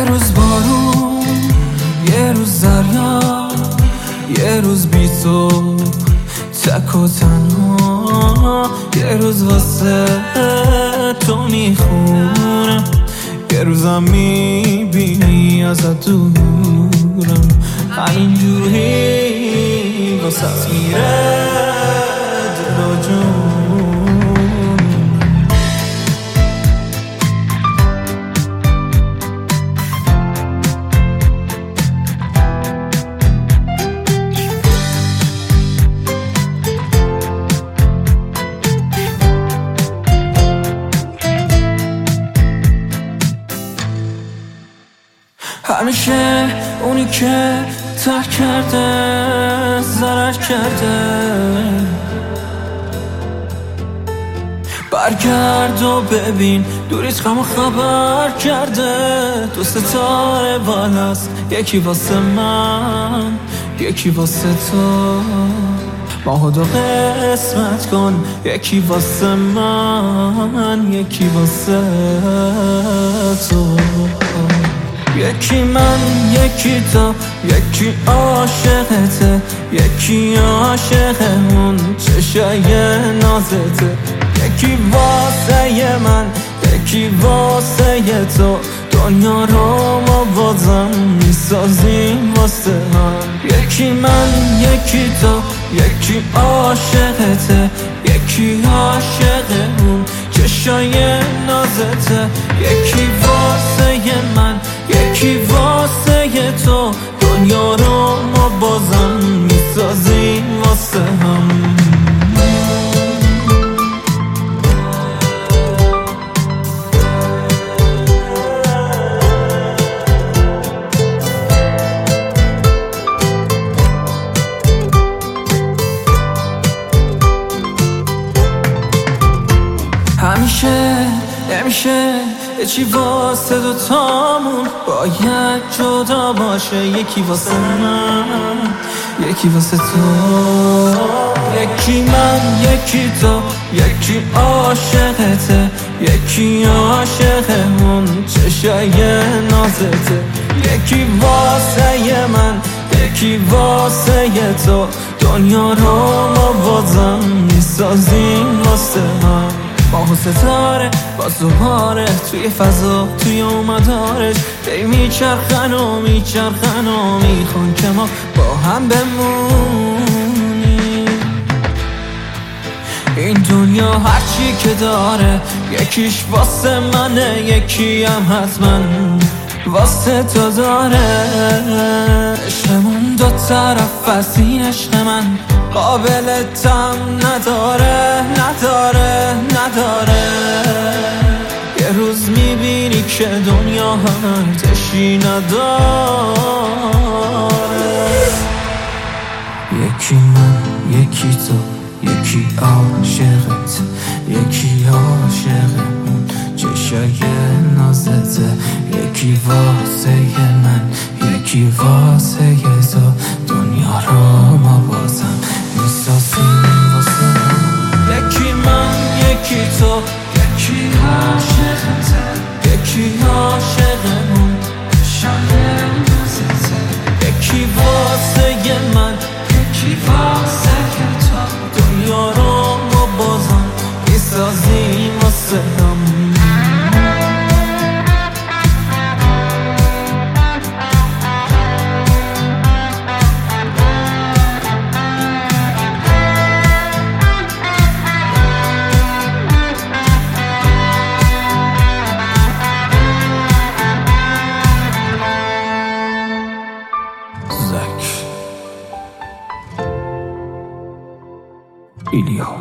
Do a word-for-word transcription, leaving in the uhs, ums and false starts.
روز بارون، یه روز دریا، یه روز بی تو تک و تنها، یه روز واسه تو میخونم، یه روزم میبینی ازت دورم، همینجوری واسه میره دل و جون. همیشه اونی که ترک کرده ضرر کرده، برگرد و ببین دوریت غم خبر کرده. دو ستاره بالاست، یکی واسه من یکی واسه تو، ماهو دو قسمت کن، یکی واسه من یکی واسه تو. یکی من یکی تو، یکی عاشقته، یکی عاشق اون چشای نازته، یکی واسه من یکی واسه تو، دنیا رو ما بازم میسازیم واسه هم. یکی من یکی تو، یکی عاشقته، یکی عاشق اون چشای نازته، یکی واسه من یکی واسه تو، دنیا رو ما بازم میسازیم واسه هم. همیشه نمیشه چی واسه دوتامون باید جدا باشه، یکی واسه من یکی واسه تو. یکی من یکی تو، یکی عاشقته، یکی عاشق اون چشای نازته، یکی واسه من یکی واسه تو، دنیا رو ما بازم میسازیم واسه هم. ماه و ستاره با زهاره توی فضا توی اومدارش دی میچرخن و میچرخن و میخون که ما با هم بمونیم. این دنیا هرچی که داره یکیش واسه منه، یکی هم حتما واسه تو داره. عشقمون دو طرف از این عشق من قابل تم نداره نداره نداره. یه روز میبینی که دنیا هم ارتشی نداره. یکی من یکی تو، یکی عاشقت، یکی عاشق اون چشای نازته، یکی واسه من یکی واسه تو، دنیا رو ما بازم میسازیم واسه هم. یکی من یکی تو، یکی عاشقته، یکی عاشق اون چشای نازته، یکی واسه من یکی واسه تو، دنیا رو ما بازم میسازیم واسه هم. ایلیا